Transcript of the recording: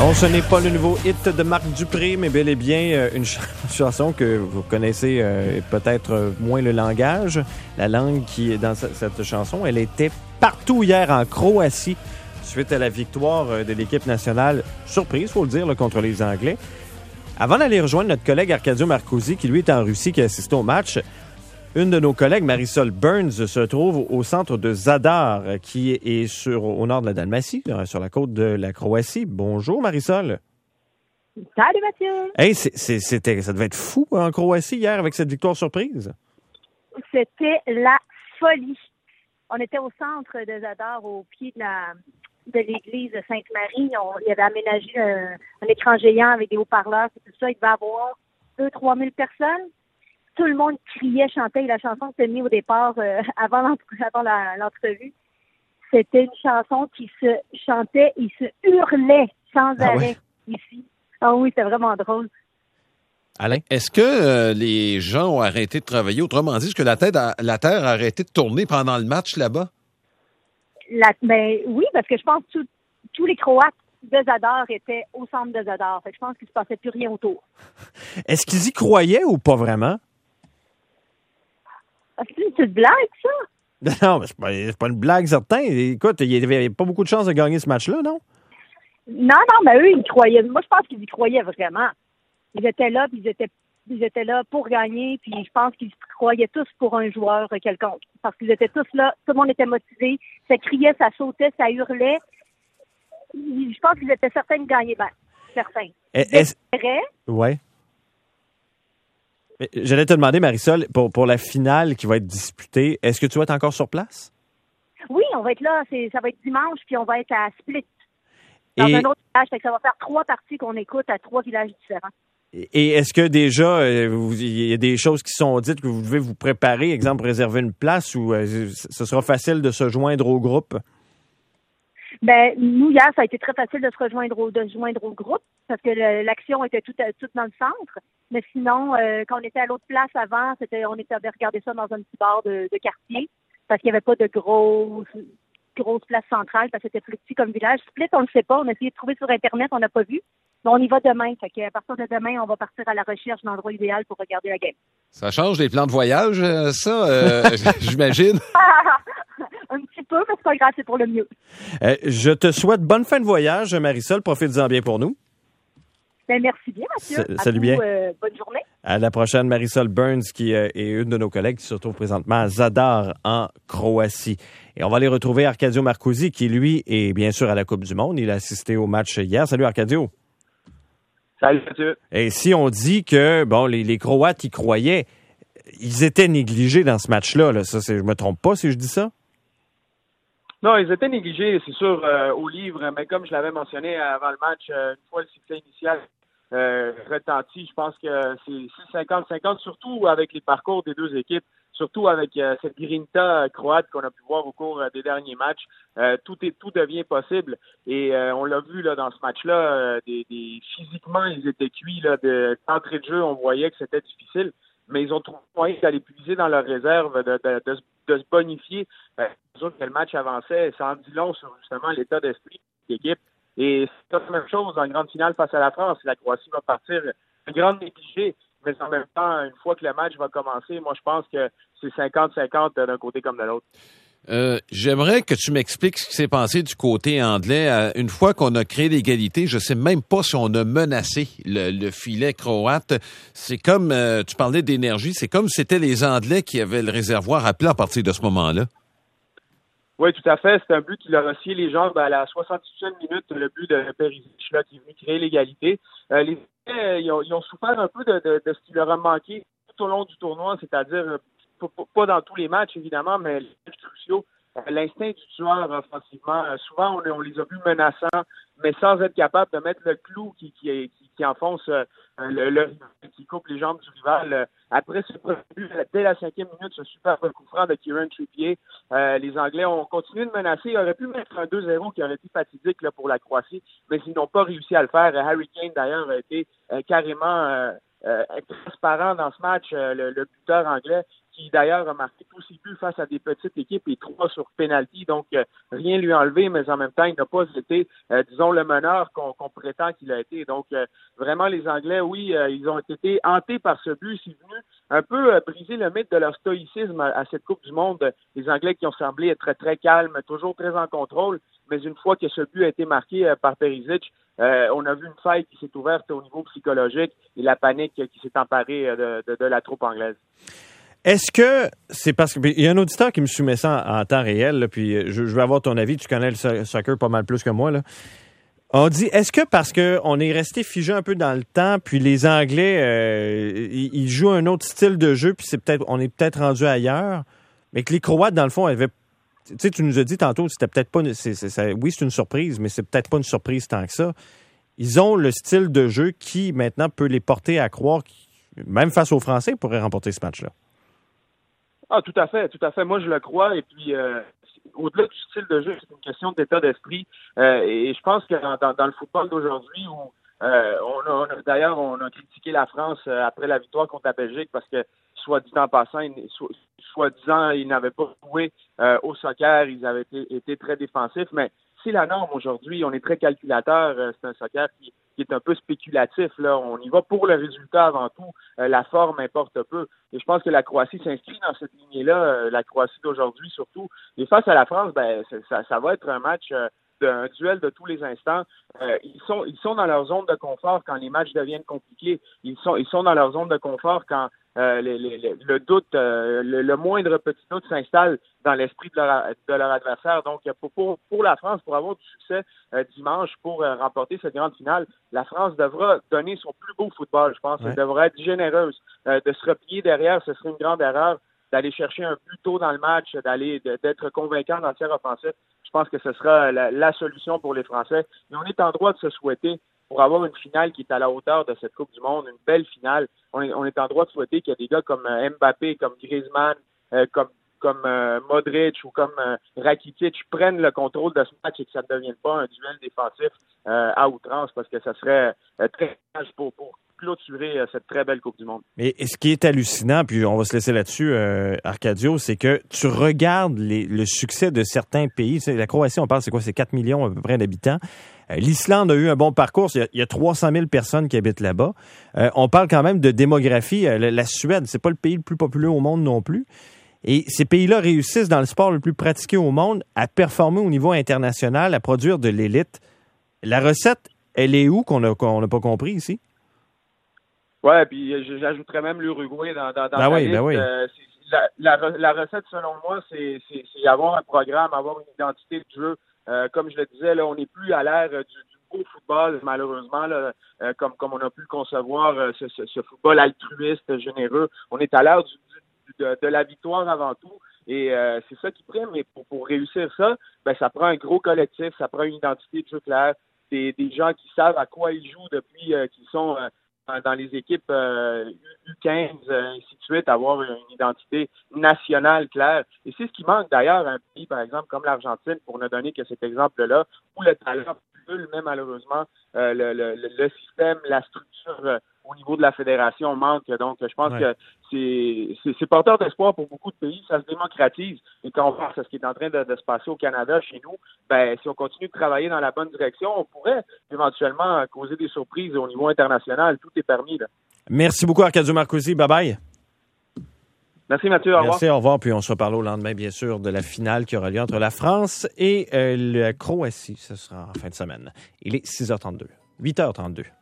Non, ce n'est pas le nouveau hit de Marc Dupré, mais bel et bien une chanson que vous connaissez peut-être moins le langage. La langue qui est dans cette chanson, elle était partout hier en Croatie suite à la victoire de l'équipe nationale, surprise, il faut le dire, là, contre les Anglais. Avant d'aller rejoindre notre collègue Arcadio Marcosi, qui lui est en Russie, qui a assisté au match, une de nos collègues, Marisol Burns, se trouve au centre de Zadar, qui est au nord de la Dalmatie, sur la côte de la Croatie. Bonjour, Marisol. Salut, Mathieu. Hey, ça devait être fou en Croatie hier avec cette victoire surprise. C'était la folie. On était au centre de Zadar, au pied de l'église de Sainte-Marie. Il avait aménagé un écran géant avec des haut-parleurs. Tout ça, il devait avoir 2-3 000 personnes. Tout le monde criait, chantait. La chanson s'était mise au départ avant l'entrevue. C'était une chanson qui se chantait et se hurlait sans arrêt ici. Ah oui, c'était vraiment drôle. Alain, est-ce que les gens ont arrêté de travailler? Autrement dit, est-ce que la Terre a arrêté de tourner pendant le match là-bas? Oui, parce que je pense que tous les Croates de Zadar étaient au centre de Zadar. Fait que je pense qu'il ne se passait plus rien autour. Est-ce qu'ils y croyaient ou pas vraiment? C'est une petite blague, ça? Non, mais c'est pas une blague, certain. Écoute, il n'y avait pas beaucoup de chances de gagner ce match-là, non? Non, mais eux, ils croyaient. Moi, je pense qu'ils y croyaient vraiment. Ils étaient là, puis ils étaient là pour gagner, puis je pense qu'ils croyaient tous pour un joueur quelconque. Parce qu'ils étaient tous là, tout le monde était motivé, ça criait, ça sautait, ça hurlait. Je pense qu'ils étaient certains de gagner, certains. Oui. J'allais te demander, Marisol, pour la finale qui va être disputée, est-ce que tu vas être encore sur place? Oui, on va être là. Ça va être dimanche, puis on va être à Split, dans un autre village. Fait que ça va faire 3 parties qu'on écoute à 3 villages différents. Et est-ce que déjà, il y a des choses qui sont dites que vous devez vous préparer, exemple, réserver une place, ou ce sera facile de se joindre au groupe? Nous, hier, ça a été très facile de se joindre au groupe parce que l'action était toute dans le centre. Mais sinon, quand on était à l'autre place avant, on avait regardé ça dans un petit bar de quartier parce qu'il n'y avait pas de grosse place centrale parce que c'était plus petit comme village. Split, on ne le sait pas. On a essayé de trouver sur Internet, on n'a pas vu. Mais on y va demain. Fait qu'à partir de demain, on va partir à la recherche d'un endroit idéal pour regarder la game. Ça change les plans de voyage, ça, j'imagine? Un petit peu, mais c'est pas grave, c'est pour le mieux. Je te souhaite bonne fin de voyage, Marisol. Profite-en bien pour nous. Merci bien, Mathieu. Salut bien. Bonne journée. À la prochaine, Marisol Burns, qui est une de nos collègues qui se retrouve présentement à Zadar, en Croatie. Et on va aller retrouver Arcadio Marcosi, qui, lui, est bien sûr à la Coupe du Monde. Il a assisté au match hier. Salut, Arcadio. Salut, Mathieu. Et si on dit que, les Croates y croyaient, ils étaient négligés dans ce match-là. Là. Ça, je me trompe pas si je dis ça? Non, ils étaient négligés, c'est sûr, au livre, mais comme je l'avais mentionné avant le match, une fois le succès initial retenti, je pense que c'est 50-50, surtout avec les parcours des deux équipes, surtout avec cette grinta croate qu'on a pu voir au cours des derniers matchs. Tout devient possible et on l'a vu là dans ce match-là, physiquement ils étaient cuits là, d'entrée de jeu, on voyait que c'était difficile. Mais ils ont trouvé moyen d'aller puiser dans leur réserve, de se bonifier. C'est sûr que le match avançait, ça en dit long sur justement l'état d'esprit de l'équipe. Et c'est la même chose en grande finale face à la France. La Croatie va partir une grande négligée, mais en même temps, une fois que le match va commencer, moi je pense que c'est 50-50 d'un côté comme de l'autre. J'aimerais que tu m'expliques ce qui s'est passé du côté anglais. Une fois qu'on a créé l'égalité, je sais même pas si on a menacé le filet croate. C'est comme, tu parlais d'énergie, c'est comme si c'était les Anglais qui avaient le réservoir à plat à partir de ce moment-là. Oui, tout à fait. C'est un but qui leur a scié les jambes à la 68e minute, le but de Perisic là, qui est venu créer l'égalité. Les Anglais, ils ont souffert un peu de ce qui leur a manqué tout au long du tournoi, c'est-à-dire pas dans tous les matchs, évidemment, mais les matchs cruciaux. L'instinct du tueur offensivement, souvent on les a vus menaçants, mais sans être capable de mettre le clou qui enfonce le rival, qui coupe les jambes du rival. Après ce premier but, dès la 5e minute, ce super coup franc de Kieran Trippier, les Anglais ont continué de menacer. Ils auraient pu mettre un 2-0 qui aurait été fatidique là, pour la Croatie, mais ils n'ont pas réussi à le faire. Harry Kane, d'ailleurs, a été carrément transparent dans ce match, le buteur anglais. qui d'ailleurs a marqué tous ses buts face à des petites équipes et 3 sur penalty, donc rien lui enlevé, mais en même temps, il n'a pas été, disons, le meneur qu'on prétend qu'il a été. Donc, vraiment, les Anglais, oui, ils ont été hantés par ce but. C'est venu un peu briser le mythe de leur stoïcisme à cette Coupe du Monde. Les Anglais qui ont semblé être très, très calmes, toujours très en contrôle, mais une fois que ce but a été marqué par Perisic, on a vu une faille qui s'est ouverte au niveau psychologique et la panique qui s'est emparée de la troupe anglaise. Est-ce que c'est parce que... Il y a un auditeur qui me soumet ça en temps réel, là, puis je veux avoir ton avis. Tu connais le soccer pas mal plus que moi, là. On dit, est-ce que parce qu'on est resté figé un peu dans le temps, puis les Anglais, ils jouent un autre style de jeu, puis on est peut-être rendu ailleurs, mais que les Croates, dans le fond, avaient... Tu sais, tu nous as dit tantôt, c'était peut-être pas... oui, c'est une surprise, mais c'est peut-être pas une surprise tant que ça. Ils ont le style de jeu qui, maintenant, peut les porter à croire, même face aux Français, ils pourraient remporter ce match-là. Ah, tout à fait. Moi, je le crois. Et puis, au-delà du style de jeu, c'est une question d'état d'esprit. Et je pense que dans le football d'aujourd'hui, où d'ailleurs, on a critiqué la France après la victoire contre la Belgique parce que, soit dit en passant, ils n'avaient pas joué au soccer, ils avaient été très défensifs. Mais c'est la norme aujourd'hui. On est très calculateur. C'est un soccer qui est un peu spéculatif. Là, on y va pour le résultat avant tout. La forme importe peu. Et je pense que la Croatie s'inscrit dans cette lignée-là, la Croatie d'aujourd'hui surtout. Et face à la France, ça va être un match, un duel de tous les instants. Ils sont dans leur zone de confort quand les matchs deviennent compliqués. Ils sont dans leur zone de confort quand le doute, le moindre petit doute s'installe dans l'esprit de leur adversaire. Donc, pour la France, pour avoir du succès dimanche, pour remporter cette grande finale, la France devra donner son plus beau football, je pense. Elle devra être généreuse. De se replier derrière, ce serait une grande erreur. D'aller chercher un but tôt dans le match, d'être convaincant dans le tiers offensif. Je pense que ce sera la solution pour les Français. Et on est en droit de se souhaiter pour avoir une finale qui est à la hauteur de cette Coupe du Monde, une belle finale. On est en droit de souhaiter qu'il y a des gars comme Mbappé, comme Griezmann, comme Modric ou comme Rakitic prennent le contrôle de ce match et que ça ne devienne pas un duel défensif à outrance, parce que ça serait très dommage pour clôturer cette très belle Coupe du Monde. Et ce qui est hallucinant, puis on va se laisser là-dessus, Arcadio, c'est que tu regardes le succès de certains pays. Tu sais, la Croatie, on parle, c'est 4 millions à peu près d'habitants. L'Islande a eu un bon parcours. Il y a 300 000 personnes qui habitent là-bas. On parle quand même de démographie. La Suède, c'est pas le pays le plus populeux au monde non plus. Et ces pays-là réussissent dans le sport le plus pratiqué au monde à performer au niveau international, à produire de l'élite. La recette, elle est où qu'on n'a pas compris ici? Ouais, puis j'ajouterais même l'Uruguay dans la liste. Oui. La recette, selon moi, c'est avoir un programme, avoir une identité de jeu. Comme je le disais, là, on n'est plus à l'ère du beau football, malheureusement, là, comme on a pu le concevoir, ce football altruiste, généreux. On est à l'ère de la victoire avant tout. Et c'est ça qui prime. Mais pour réussir ça, ça prend un gros collectif, ça prend une identité de jeu claire, des gens qui savent à quoi ils jouent depuis qu'ils sont dans les équipes U15, ainsi de suite, avoir une identité nationale claire. Et c'est ce qui manque d'ailleurs à un pays, par exemple, comme l'Argentine, pour ne donner que cet exemple-là, où le talent pullule, mais malheureusement, le système, la structure au niveau de la fédération manque. Donc, je pense que c'est porteur d'espoir pour beaucoup de pays. Ça se démocratise. Et quand on pense à ce qui est en train de se passer au Canada, chez nous, si on continue de travailler dans la bonne direction, on pourrait éventuellement causer des surprises au niveau international. Tout est permis, là. Merci beaucoup, Arcadio Marcucci. Bye-bye. Merci, Mathieu. Au revoir. Merci, au revoir. Puis on se reparle au lendemain, bien sûr, de la finale qui aura lieu entre la France et la Croatie. Ce sera en fin de semaine. Il est 6h32. 8h32.